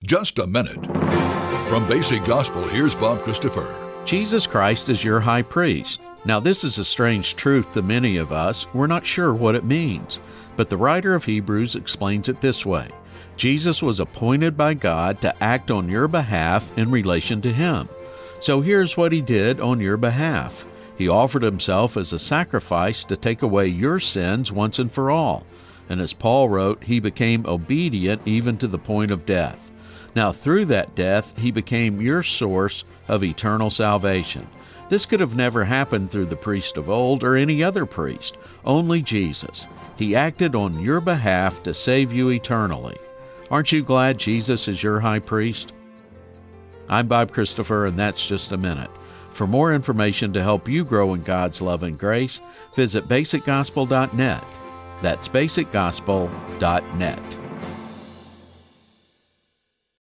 just a minute. From Basic Gospel, here's Bob Christopher. Jesus Christ is your high priest. Now, this is a strange truth to many of us. We're not sure what it means. But the writer of Hebrews explains it this way. Jesus was appointed by God to act on your behalf in relation to Him. So here's what He did on your behalf. He offered Himself as a sacrifice to take away your sins once and for all. And as Paul wrote, He became obedient even to the point of death. Now, through that death, He became your source of eternal salvation. This could have never happened through the priest of old or any other priest, only Jesus. He acted on your behalf to save you eternally. Aren't you glad Jesus is your high priest? I'm Bob Christopher, and that's Just a Minute. For more information to help you grow in God's love and grace, visit basicgospel.net. That's basicgospel.net.